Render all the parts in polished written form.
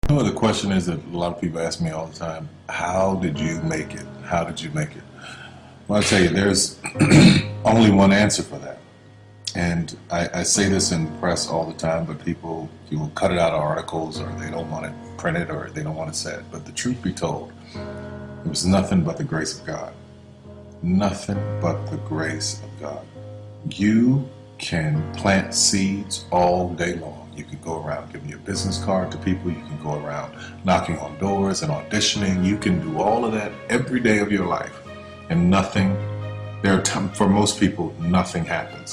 You know, the question is that a lot of people ask me all the time, how did you make it? How did you make it? Well, I'll tell you, there's only one answer for that. And I say this in the press all the time, but people, you will cut it out of articles, or they don't want it printed, or they don't want it said. But the truth be told, it was nothing but the grace of God. Nothing but the grace of God. You can plant seeds all day long. You can go around giving your business card to people. You can go around knocking on doors and auditioning. You can do all of that every day of your life. And nothing, for most people, nothing happens.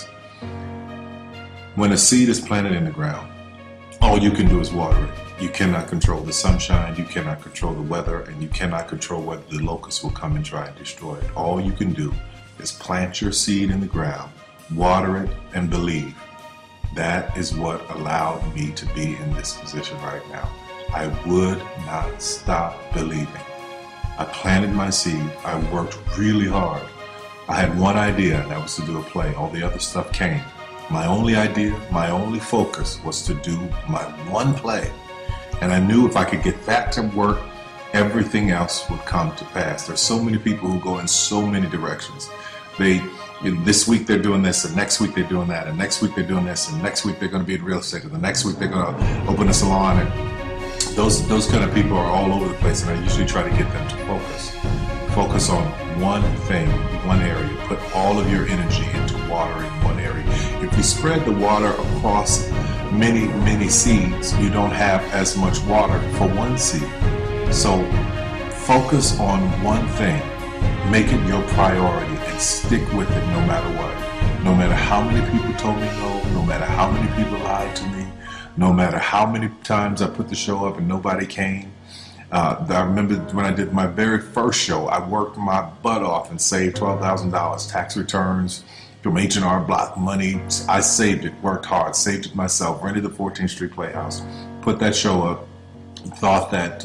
When a seed is planted in the ground, all you can do is water it. You cannot control the sunshine, you cannot control the weather, and you cannot control whether the locusts will come and try and destroy it. All you can do is plant your seed in the ground, water it, and believe. That is what allowed me to be in this position right now. I would not stop believing. I planted my seed. I worked really hard. I had one idea, and that was to do a play. All the other stuff came. My only idea, my only focus was to do my one play. And I knew if I could get that to work, everything else would come to pass. There's so many people who go in so many directions. This week they're doing this, and next week they're doing that, and next week they're doing this, and next week they're going to be in real estate, and the next week they're going to open a salon. And those kind of people are all over the place, and I usually try to get them to focus on one thing, one area. Put all of your energy into watering one area. If you spread the water across many seeds, you don't have as much water for one seed. So focus on one thing, make it your priority, and stick with it no matter what. No matter how many people told me no, no matter how many people lied to me, no matter how many times I put the show up and nobody came. I remember when I did my very first show, I worked my butt off and saved $12,000 tax returns from H&R Block money. I saved it, worked hard, saved it myself, rented the 14th Street Playhouse, put that show up, thought that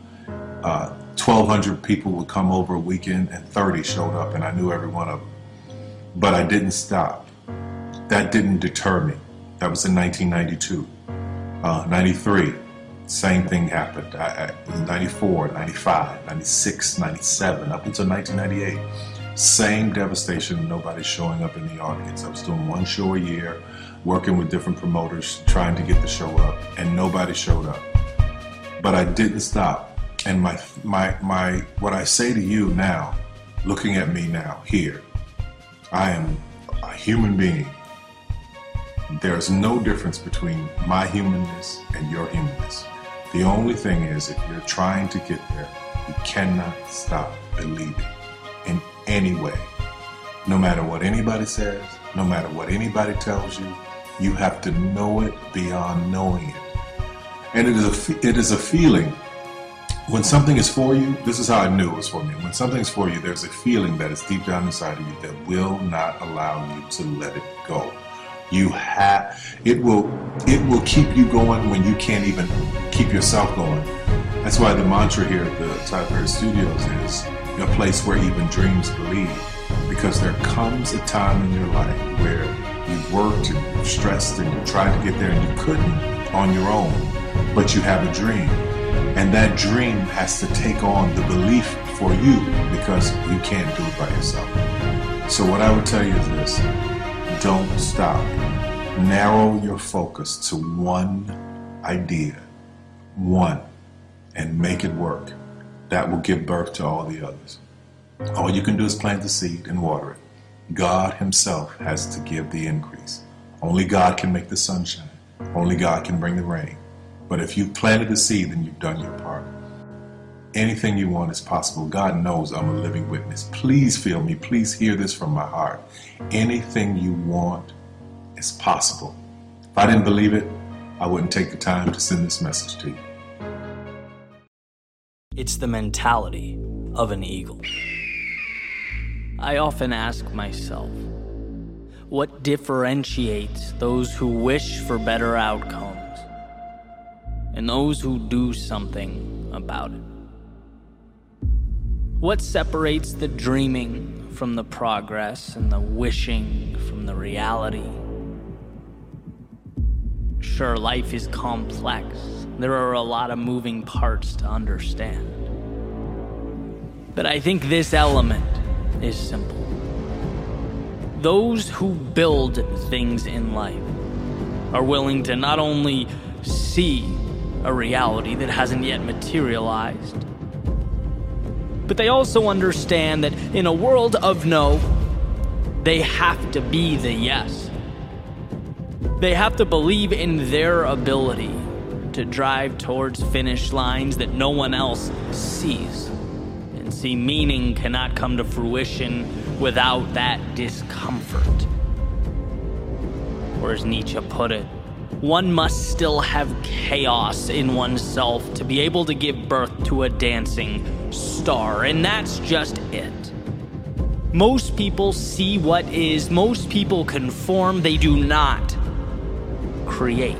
1,200 people would come over a weekend, and 30 showed up, and I knew every one of them. But I didn't stop. That didn't deter me. That was in 1992. 93. Same thing happened. 94, 95, 96, 97, up until 1998. Same devastation, nobody showing up in the audience. I was doing one show a year, working with different promoters, trying to get the show up, and nobody showed up. But I didn't stop. And my what I say to you now, looking at me now, here, I am a human being. There's no difference between my humanness and your humanness. The only thing is, if you're trying to get there, you cannot stop believing in any way. No matter what anybody says, no matter what anybody tells you, you have to know it beyond knowing it. And it is a feeling. When something is for you, this is how I knew it was for me. When something's for you, there's a feeling that is deep down inside of you that will not allow you to let it go. It will keep you going when you can't even keep yourself going. That's why the mantra here at the Tyler Perry Studios is a place where even dreams believe. Because there comes a time in your life where you've worked and you've stressed and you tried to get there and you couldn't on your own, but you have a dream. And that dream has to take on the belief for you because you can't do it by yourself. So what I would tell you is this: don't stop. Narrow your focus to one idea, and make it work. That will give birth to all the others. All you can do is plant the seed and water it. God himself has to give the increase. Only God can make the sunshine. Only God can bring the rain. But if you've planted the seed, then you've done your part. Anything you want is possible. God knows I'm a living witness. Please feel me. Please hear this from my heart. Anything you want is possible. If I didn't believe it, I wouldn't take the time to send this message to you. It's the mentality of an eagle. I often ask myself, what differentiates those who wish for better outcomes and those who do something about it? What separates the dreaming from the progress and the wishing from the reality? Sure, life is complex, There are a lot of moving parts to understand. But I think this element is simple. Those who build things in life are willing to not only see a reality that hasn't yet materialized, but they also understand that in a world of no, they have to be the yes. They have to believe in their ability to drive towards finish lines that no one else sees. And see, meaning cannot come to fruition without that discomfort. Or as Nietzsche put it, one must still have chaos in oneself to be able to give birth to a dancing star, and that's just it. Most people see what is, most people conform, they do not create.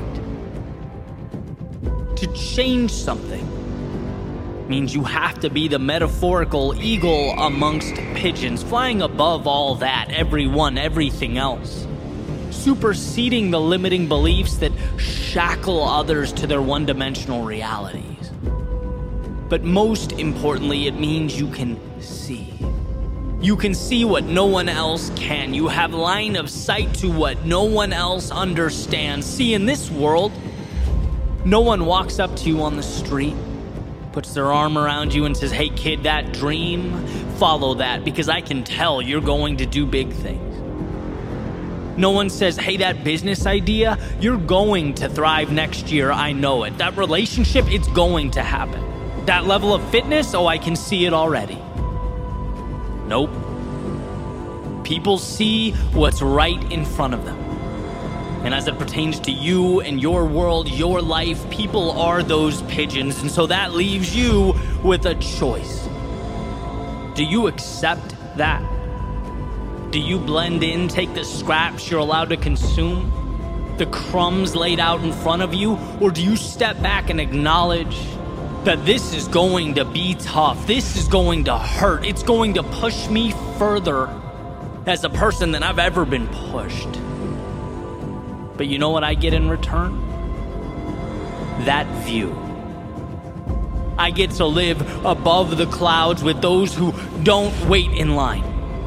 To change something means you have to be the metaphorical eagle amongst pigeons, flying above all that, everyone, everything else. Superseding the limiting beliefs that shackle others to their one-dimensional realities. But most importantly, it means you can see. You can see what no one else can. You have line of sight to what no one else understands. See, in this world, no one walks up to you on the street, puts their arm around you and says, "Hey kid, that dream, follow that, because I can tell you're going to do big things." No one says, "Hey, that business idea, you're going to thrive next year, I know it. That relationship, it's going to happen. That level of fitness, oh, I can see it already." Nope. People see what's right in front of them. And as it pertains to you and your world, your life, people are those pigeons. And so that leaves you with a choice. Do you accept that? Do you blend in, take the scraps you're allowed to consume, the crumbs laid out in front of you? Or do you step back and acknowledge that this is going to be tough, this is going to hurt, it's going to push me further as a person than I've ever been pushed? But you know what I get in return? That view. I get to live above the clouds with those who don't wait in line.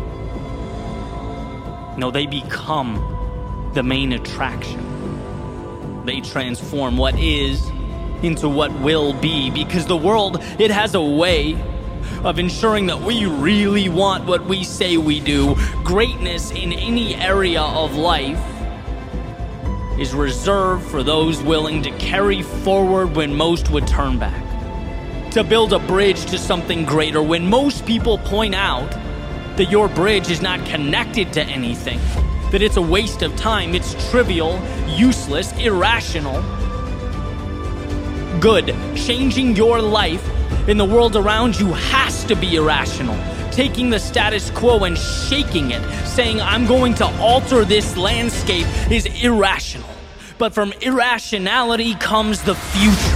No, they become the main attraction. They transform what is into what will be, because the world, it has a way of ensuring that we really want what we say we do. Greatness in any area of life is reserved for those willing to carry forward when most would turn back. To build a bridge to something greater when most people point out that your bridge is not connected to anything, that it's a waste of time, it's trivial, useless, irrational. Good. Changing your life in the world around you has to be irrational. Taking the status quo and shaking it, saying, "I'm going to alter this landscape," is irrational. But from irrationality comes the future.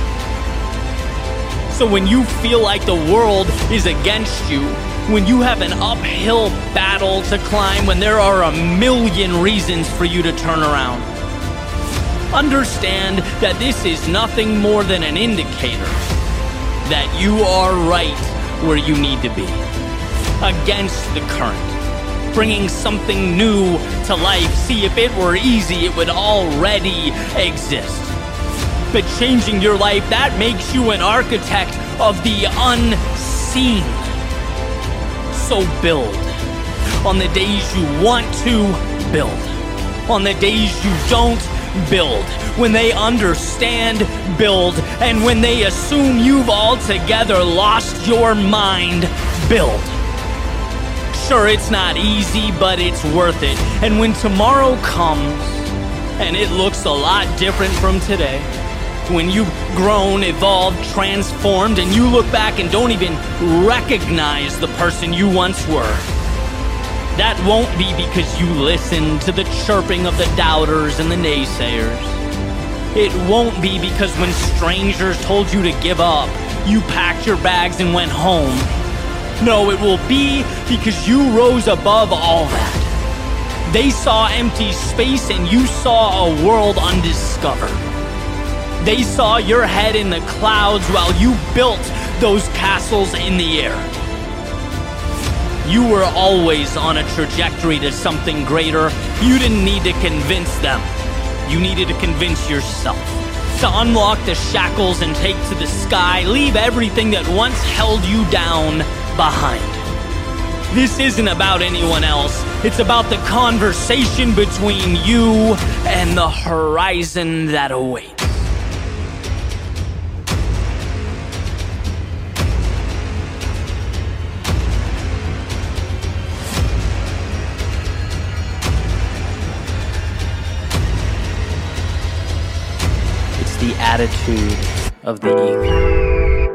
So when you feel like the world is against you, when you have an uphill battle to climb, when there are a million reasons for you to turn around, understand that this is nothing more than an indicator that you are right where you need to be, against the current, bringing something new to life. See, if it were easy, it would already exist. But changing your life, that makes you an architect of the unseen. So build. On the days you want to, build. On the days you don't, build. When they understand, build. And when they assume you've altogether lost your mind, build. Sure, it's not easy, but it's worth it. And when tomorrow comes, and it looks a lot different from today, when you've grown, evolved, transformed, and you look back and don't even recognize the person you once were, that won't be because you listened to the chirping of the doubters and the naysayers. It won't be because when strangers told you to give up, you packed your bags and went home. No, it will be because you rose above all that. They saw empty space and you saw a world undiscovered. They saw your head in the clouds while you built those castles in the air. You were always on a trajectory to something greater. You didn't need to convince them. You needed to convince yourself. To unlock the shackles and take to the sky, leave everything that once held you down behind. This isn't about anyone else. It's about the conversation between you and the horizon that awaits. It's the attitude of the eagle.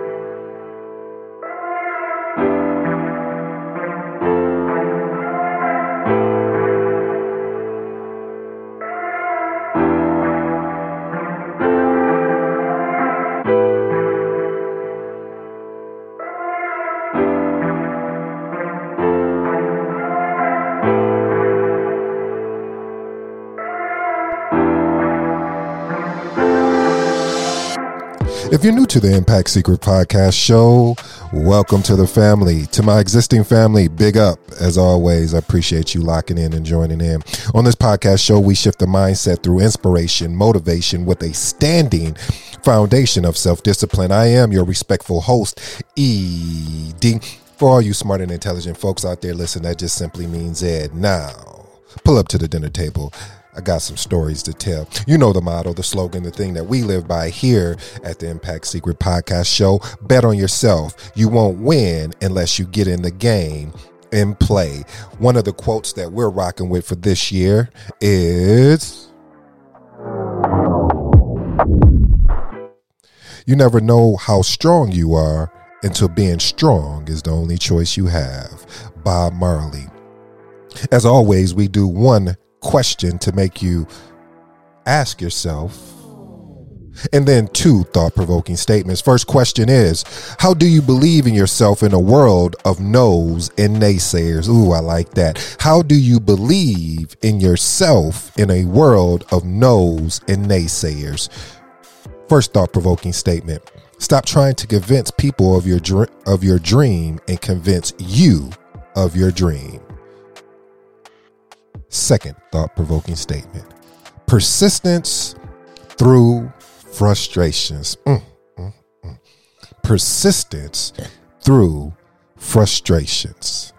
If you're new to the Impact Secret Podcast show, welcome to the family. To my existing family, big up. As always, I appreciate you locking in and joining in. On this podcast show, we shift the mindset through inspiration, motivation with a standing foundation of self-discipline. I am your respectful host, ED. For all you smart and intelligent folks out there, listen, that just simply means Ed. Now, pull up to the dinner table. I got some stories to tell. You know the motto, the slogan, the thing that we live by here at the Impact Secret Podcast show. Bet on yourself. You won't win unless you get in the game and play. One of the quotes that we're rocking with for this year is, "You never know how strong you are until being strong is the only choice you have." Bob Marley. As always, we do one question to make you ask yourself, and then two thought-provoking statements. First question is, how do you believe in yourself in a world of no's and naysayers? Ooh, I like that. How do you believe in yourself in a world of no's and naysayers? First thought-provoking statement. Stop trying to convince people of your dream and convince you of your dream. Second thought-provoking statement. Persistence through frustrations. Persistence through frustrations.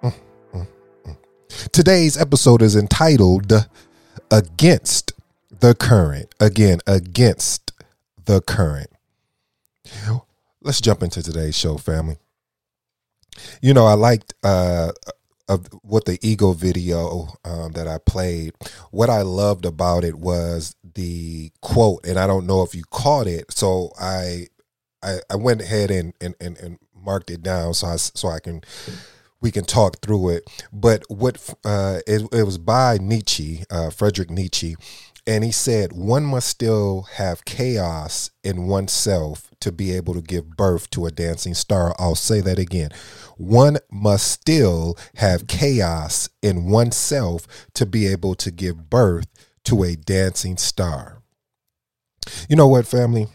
Today's episode is entitled Against the Current. Again, Against the Current. Let's jump into today's show, family. You know, I liked of what the ego video that I played. What I loved about it was the quote, and I don't know if you caught it, so I went ahead and marked it down we can talk through it. But what it was by Nietzsche, Friedrich Nietzsche, and he said, "One must still have chaos in oneself to be able to give birth to a dancing star." I'll say that again. One must still have chaos in oneself to be able to give birth to a dancing star. You know what, family?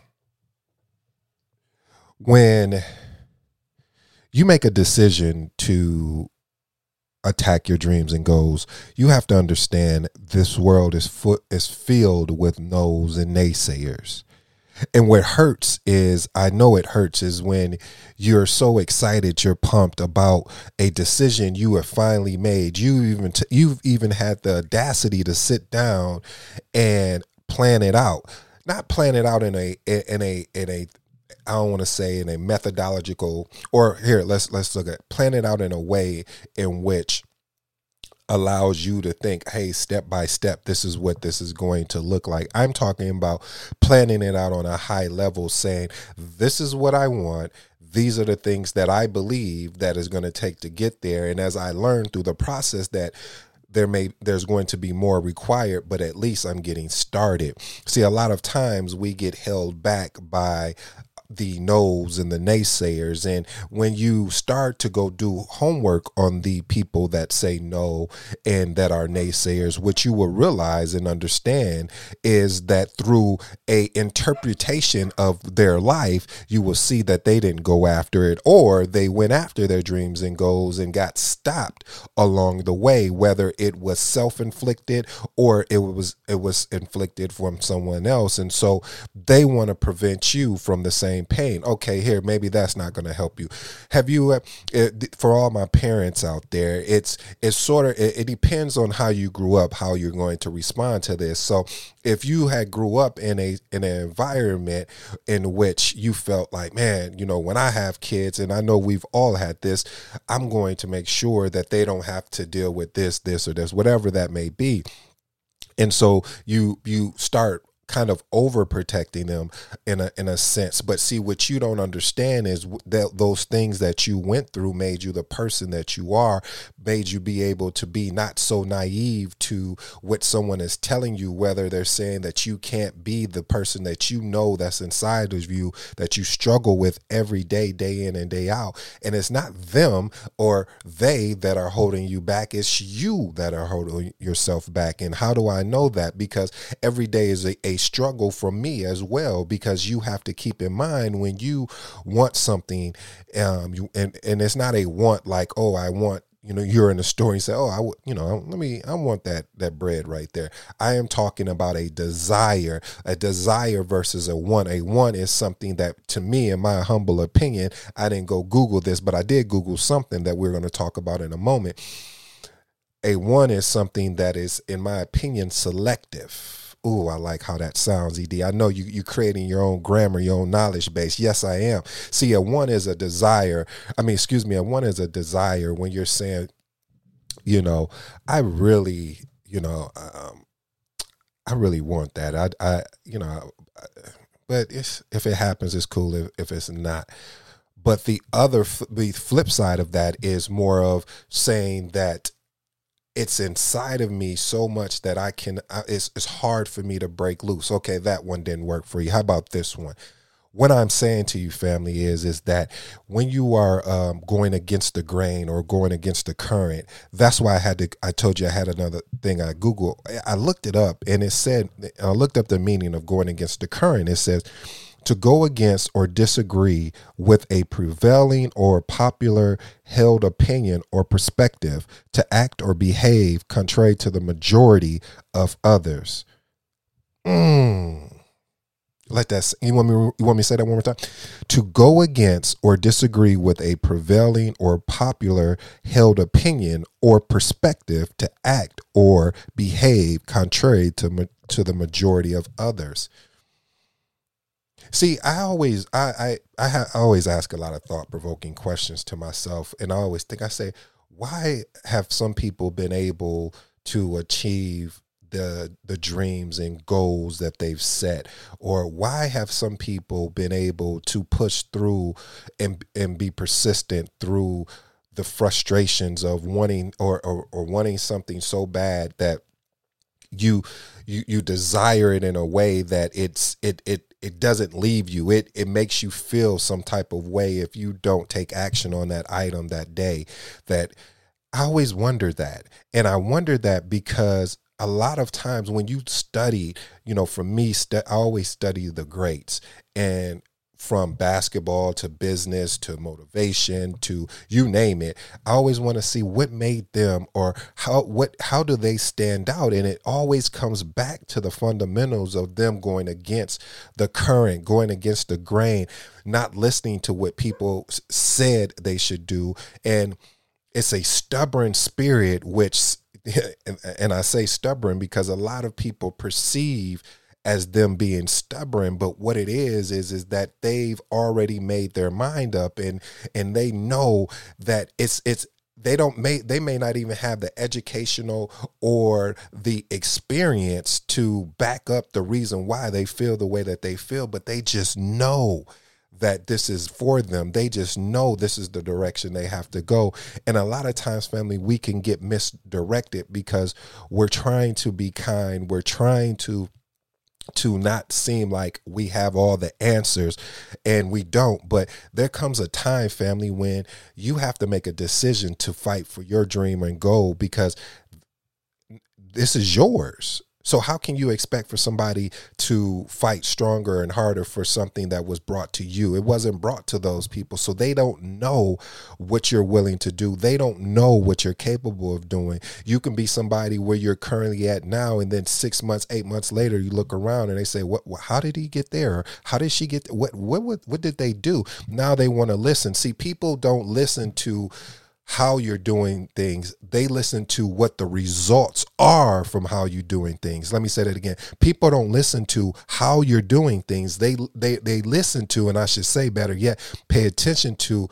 When you make a decision to attack your dreams and goals, you have to understand this world is filled with no's and naysayers. And what hurts is, I know it hurts, is when you're so excited, you're pumped about a decision you have finally made. You've even had the audacity to sit down and plan it out. Not plan it out in a I don't want to say in a methodological, or here, let's look at plan it out in a way in which allows you to think, hey, step by step, this is what this is going to look like. I'm talking about planning it out on a high level, saying, this is what I want. These are the things that I believe that is going to take to get there. And as I learn through the process that there's going to be more required, but at least I'm getting started. See, a lot of times we get held back by the no's and the naysayers. And when you start to go do homework on the people that say no and that are naysayers, what you will realize and understand is that through a interpretation of their life, you will see that they didn't go after it, or they went after their dreams and goals and got stopped along the way, whether it was self-inflicted or it was inflicted from someone else. And so they want to prevent you from the same pain. Okay, here, maybe that's not going to help you. Have you, for all my parents out there, it depends on how you grew up, how you're going to respond to this. So if you had grew up in an environment in which you felt like, man, when I have kids, and I know we've all had this, I'm going to make sure that they don't have to deal with this, or this, whatever that may be. And so you start kind of overprotecting them in a sense. But see, what you don't understand is that those things that you went through made you the person that you are, made you be able to be not so naive to what someone is telling you, whether they're saying that you can't be the person that that's inside of you, that you struggle with every day, day in and day out. And it's not them or they that are holding you back. It's you that are holding yourself back. And how do I know that? Because every day is a struggle for me as well, because you have to keep in mind when you want something, and it's not a want like, oh, I want, you're in the store and you say, oh, I want that bread right there. I am talking about a desire versus a want. A want is something that, to me, in my humble opinion, I didn't go Google this, but I did Google something that we're going to talk about in a moment. A want is something that is, in my opinion, selective. Ooh, I like how that sounds, ED. I know you creating your own grammar, your own knowledge base. Yes, I am. See, a want is a desire. A want is a desire when you're saying, I really, I really want that. But if it happens, it's cool. If it's not. But the flip side of that is more of saying that it's inside of me so much that it's hard for me to break loose. Okay, that one didn't work for you. How about this one? What I'm saying to you, family, is that when you are going against the grain or going against the current, that's why I told you I had another thing I Googled. I looked it up, and it said, I looked up the meaning of going against the current. It says, to go against or disagree with a prevailing or popular held opinion or perspective, to act or behave contrary to the majority of others. Let that. You want me to say that one more time? To go against or disagree with a prevailing or popular held opinion or perspective, to act or behave contrary to the majority of others. See, I always ask a lot of thought-provoking questions to myself, and I always think, I say, why have some people been able to achieve the dreams and goals that they've set? Or why have some people been able to push through and be persistent through the frustrations of wanting or wanting something so bad that you desire it in a way that it doesn't leave you. It makes you feel some type of way if you don't take action on that item that day. That I always wondered that. And I wondered that because a lot of times when you study, for me, I always study the greats, and from basketball to business to motivation to you name it, I always want to see what made them, or how do they stand out. And it always comes back to the fundamentals of them going against the current, going against the grain, not listening to what people said they should do. And it's a stubborn spirit, which, and I say stubborn because a lot of people perceive as them being stubborn, but what it is that they've already made their mind up, and they know that they may not even have the educational or the experience to back up the reason why they feel the way that they feel, but they just know that this is for them. They just know this is the direction they have to go. And a lot of times, family, we can get misdirected because we're trying to be kind. We're trying to to not seem like we have all the answers, and we don't. But there comes a time, family, when you have to make a decision to fight for your dream and goal, because this is yours. So how can you expect for somebody to fight stronger and harder for something that was brought to you? It wasn't brought to those people. So they don't know what you're willing to do. They don't know what you're capable of doing. You can be somebody where you're currently at now, and then 6 months, 8 months later, you look around and they say, "What? How did he get there? Or how did she get? What did they do?" Now they want to listen. See, people don't listen to how you're doing things. They listen to what the results are from how you're doing things. Let me say that again. People don't listen to how you're doing things. They listen to, and I should say better yet, pay attention to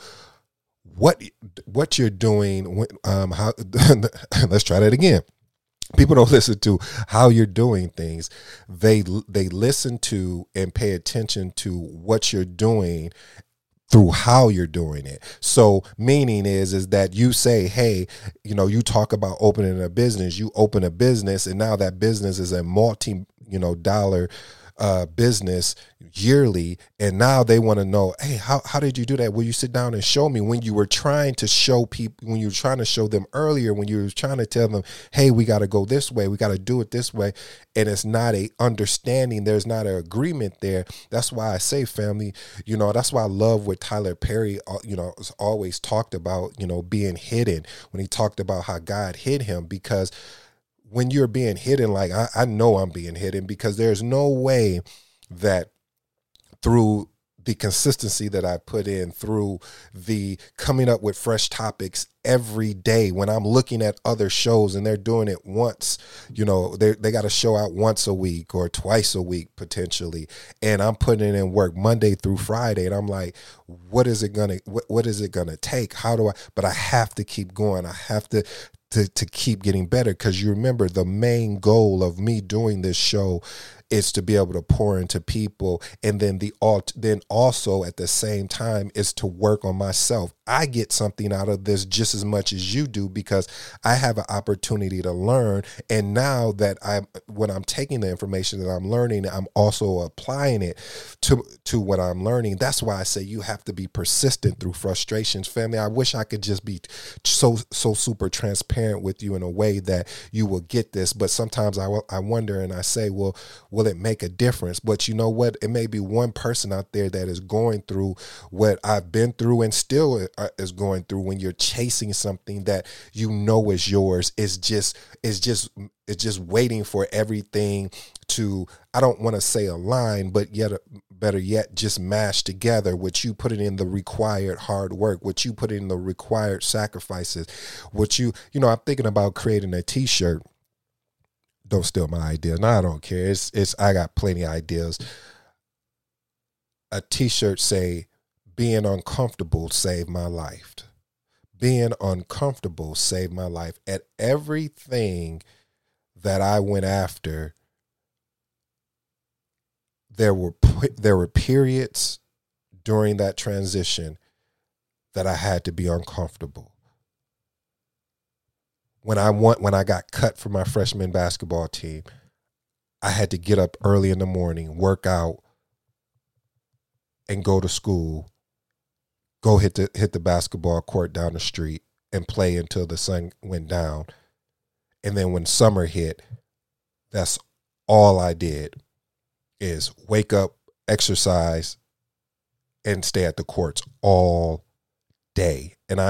what you're doing. How let's try that again. People don't listen to how you're doing things. They listen to and pay attention to what you're doing through how you're doing it. So meaning is that you say, hey, you talk about opening a business, you open a business, and now that business is a multi-dollar business yearly, and now they want to know, hey, how did you do that? Will you sit down and show me? When you were trying to show people, when you were trying to show them earlier, when you were trying to tell them, hey, we got to go this way, we got to do it this way, and it's not a understanding, there's not an agreement there. That's why I say, family, that's why I love what Tyler Perry has always talked about, being hidden, when he talked about how God hid him. Because when you're being hidden, like I know I'm being hidden, because there's no way that through the consistency that I put in, through the coming up with fresh topics every day, when I'm looking at other shows and they're doing it once, they got a show out once a week or twice a week potentially, and I'm putting in work Monday through Friday, and I'm like, what is it gonna take? But I have to keep going. I have to keep getting better, because you remember the main goal of me doing this show is to be able to pour into people, and then then also at the same time is to work on myself. I get something out of this just as much as you do, because I have an opportunity to learn, and now that when I'm taking the information that I'm learning, I'm also applying it to what I'm learning. That's why I say you have to be persistent through frustrations, family. I wish I could just be so super transparent with you in a way that you will get this, but sometimes I wonder, and I say, well, will it make a difference? But you know what? It may be one person out there that is going through what I've been through and still is going through. When you're chasing something that is yours, it's just waiting for everything to, I don't want to say align, but better yet, just mash together. What you put in the required hard work, what you put in the required sacrifices, I'm thinking about creating a t-shirt. Don't steal my idea. No, I don't care. I got plenty of ideas. A t-shirt say, being uncomfortable saved my life. Being uncomfortable saved my life. At everything that I went after, there were periods during that transition that I had to be uncomfortable. When I got cut from my freshman basketball team, I had to get up early in the morning, work out, and go to school, go hit the basketball court down the street and play until the sun went down. And then when summer hit, that's all I did, is wake up, exercise, and stay at the courts all day. And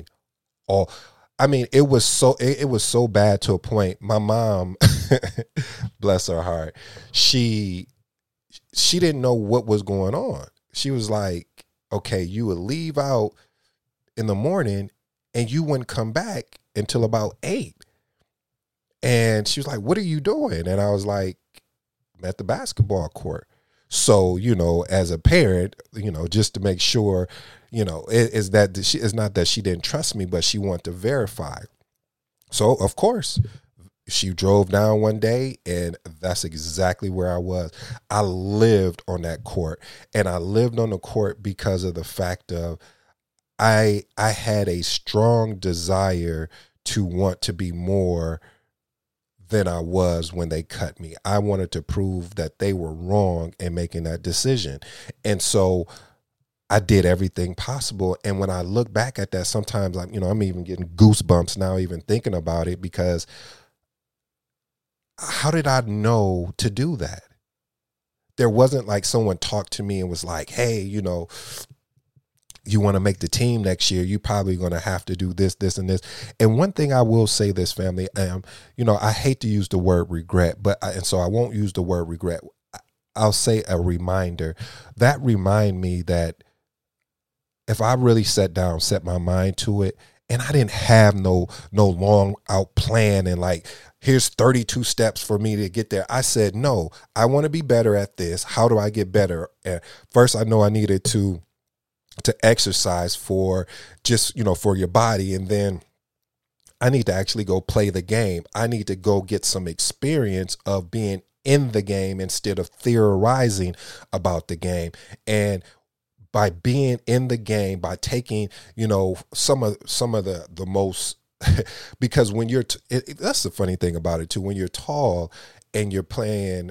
it was so bad to a point. My mom, bless her heart, she didn't know what was going on. She was like, okay, you would leave out in the morning and you wouldn't come back until about 8. And she was like, what are you doing? And I was like, I'm at the basketball court. So, as a parent, just to make sure, it's not that she didn't trust me, but she wanted to verify. So, of course, she drove down one day, and that's exactly where I was. I lived on that court, and I lived on the court because of the fact of I had a strong desire to want to be more than I was when they cut me. I wanted to prove that they were wrong in making that decision. And so I did everything possible. And when I look back at that, sometimes I'm even getting goosebumps now, even thinking about it, because how did I know to do that? There wasn't like someone talked to me and was like, hey, you want to make the team next year, you probably going to have to do this, this, and this. And one thing I will say, this family, I hate to use the word regret, and so I won't use the word regret. I'll say a reminder. That remind me that if I really sat down, set my mind to it, and I didn't have no long out plan and like, here's 32 steps for me to get there. I said, no, I want to be better at this. How do I get better? And first, I know I needed to exercise for just, for your body. And then I need to actually go play the game. I need to go get some experience of being in the game instead of theorizing about the game. And by being in the game, by taking, some of the most, because when you're, that's the funny thing about it too, when you're tall and you're playing,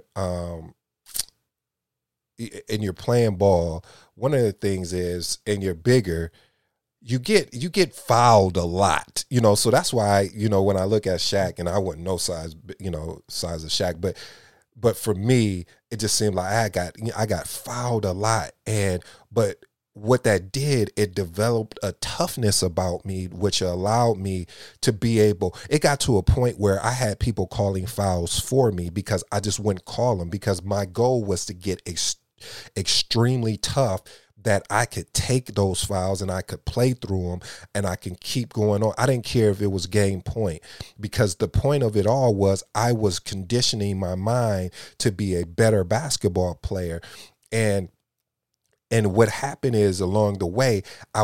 ball, one of the things is, and you're bigger, you get fouled a lot, so that's why, when I look at Shaq, and I wouldn't know size of Shaq, but for me, it just seemed like I got fouled a lot. But what that did, it developed a toughness about me, which allowed me to be able, it got to a point where I had people calling fouls for me because I just wouldn't call them, because my goal was to get extremely tough, that I could take those fouls and I could play through them and I can keep going on. I didn't care if it was game point, because the point of it all was I was conditioning my mind to be a better basketball player. And what happened is, along the way, I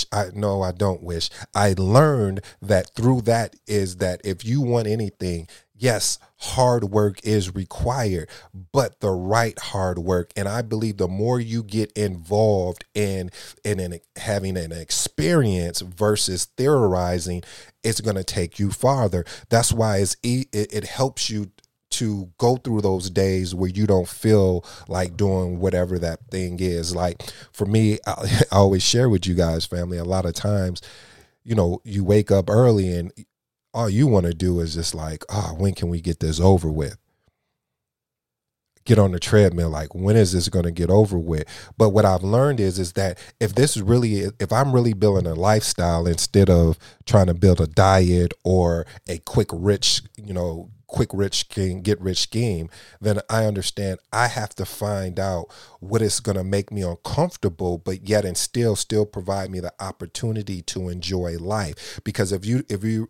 learned that through that is that if you want anything, yes, hard work is required, but the right hard work. And I believe the more you get involved in having an experience versus theorizing, it's going to take you farther. That's why it helps you to go through those days where you don't feel like doing whatever that thing is. Like for me, I always share with you guys, family, a lot of times, you wake up early and all you want to do is just like, when can we get this over with? Get on the treadmill, like, when is this going to get over with? But what I've learned is that if I'm really building a lifestyle instead of trying to build a diet or a quick rich scheme, get rich scheme, then I understand I have to find out what is going to make me uncomfortable, but yet and still provide me the opportunity to enjoy life. Because if you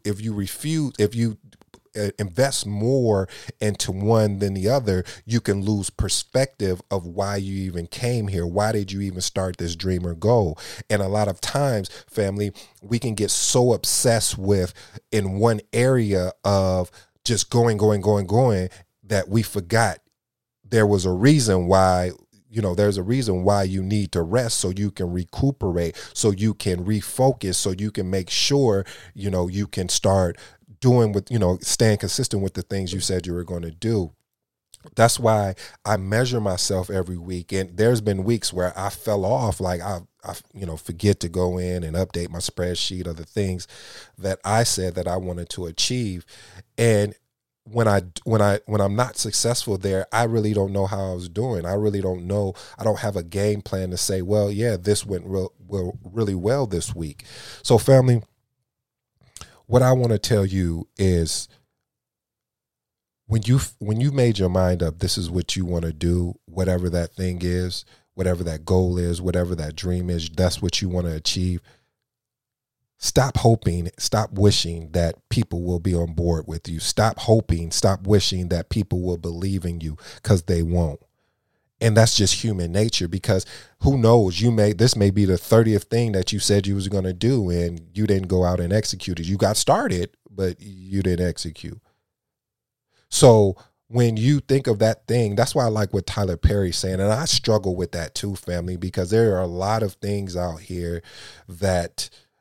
invest more into one than the other, you can lose perspective of why you even came here. Why did you even start this dream or goal? And a lot of times, family, we can get so obsessed with in one area of just going that we forgot there was a reason why. There's a reason why you need to rest, so you can recuperate, so you can refocus, so you can make sure, you can start doing with, staying consistent with the things you said you were going to do. That's why I measure myself every week. And there's been weeks where I fell off, like I forget to go in and update my spreadsheet of the things that I said that I wanted to achieve. And when I'm not successful there, I really don't know how I was doing. I really don't know. I don't have a game plan to say, well, yeah, this went really well this week. So family, what I want to tell you is, when you made your mind up, this is what you want to do, whatever that thing is, whatever that goal is, whatever that dream is, that's what you want to achieve. Stop hoping, stop wishing that people will be on board with you. Stop hoping, stop wishing that people will believe in you, because they won't. And that's just human nature, because who knows, this may be the 30th thing that you said you was going to do and you didn't go out and execute it. You got started, but you didn't execute. So when you think of that thing, that's why I like what Tyler Perry's saying. And I struggle with that too, family, because there are a lot of things out here that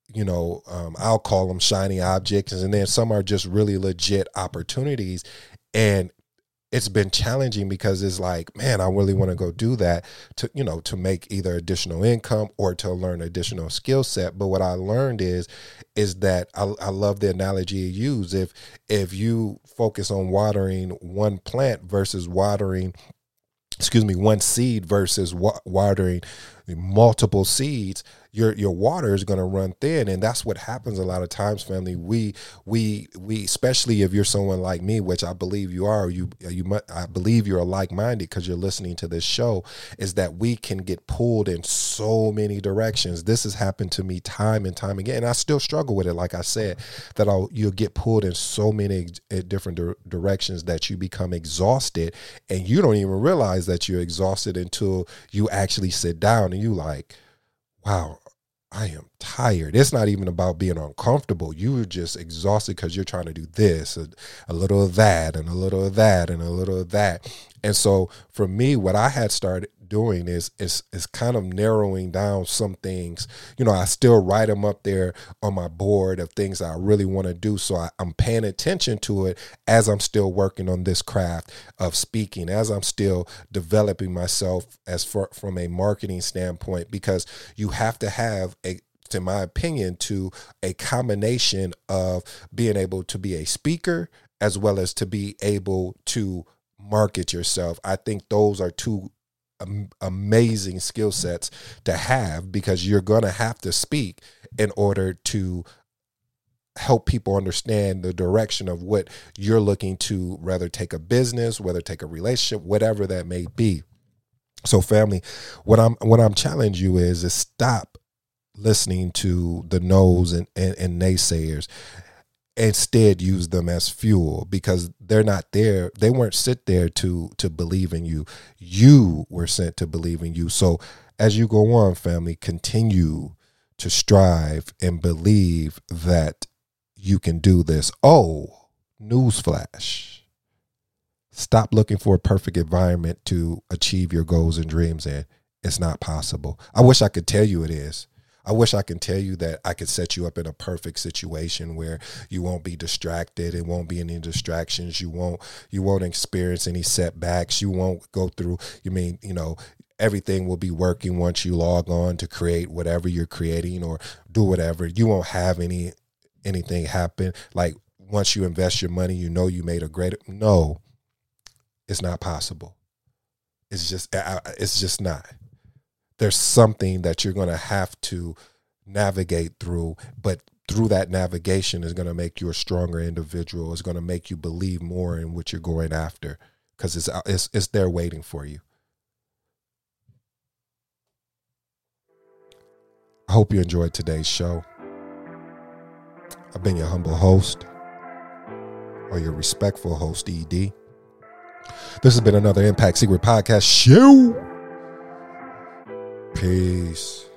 I'll call them shiny objects, and then some are just really legit opportunities. And it's been challenging because it's like, man, I really want to go do that to make either additional income or to learn additional skill set. But what I learned is that I love the analogy you use. If you focus on watering one plant versus watering one seed versus watering multiple seeds, your water is going to run thin. And that's what happens a lot of times, family. We especially if you're someone like me, which I believe you are, I believe you're like-minded because you're listening to this show, is that we can get pulled in so many directions. This has happened to me time and time again, and I still struggle with it. Like I said, that you'll get pulled in so many different directions that you become exhausted, and you don't even realize that you're exhausted until you actually sit down and you like, wow, I am tired. It's not even about being uncomfortable. You're just exhausted because you're trying to do this, a little of that, and a little of that, and a little of that. And so for me, what I had started doing is kind of narrowing down some things. I still write them up there on my board of things I really want to do. So I'm paying attention to it as I'm still working on this craft of speaking, as I'm still developing myself from a marketing standpoint, because you have to have in my opinion, to a combination of being able to be a speaker as well as to be able to market yourself. I think those are two amazing skill sets to have, because you're going to have to speak in order to help people understand the direction of what you're looking to, whether take a business, whether take a relationship, whatever that may be. So family, what I'm challenging you is stop listening to the no's and naysayers. Instead, use them as fuel, because they're not there. They weren't sent there to believe in you. You were sent to believe in you. So as you go on, family, continue to strive and believe that you can do this. Oh, newsflash. Stop looking for a perfect environment to achieve your goals and dreams in. It's not possible. I wish I could tell you it is. I wish I could tell you that I could set you up in a perfect situation where you won't be distracted. It won't be any distractions. You won't experience any setbacks. You won't go through, everything will be working once you log on to create whatever you're creating or do whatever. You won't have anything happen. Like once you invest your money, you made a great, no, it's not possible. It's just not. There's something that you're going to have to navigate through, but through that navigation is going to make you a stronger individual. It's going to make you believe more in what you're going after, because it's there waiting for you. I hope you enjoyed today's show. I've been your humble host, or your respectful host, ED. This has been another Impact Secret Podcast show. Peace.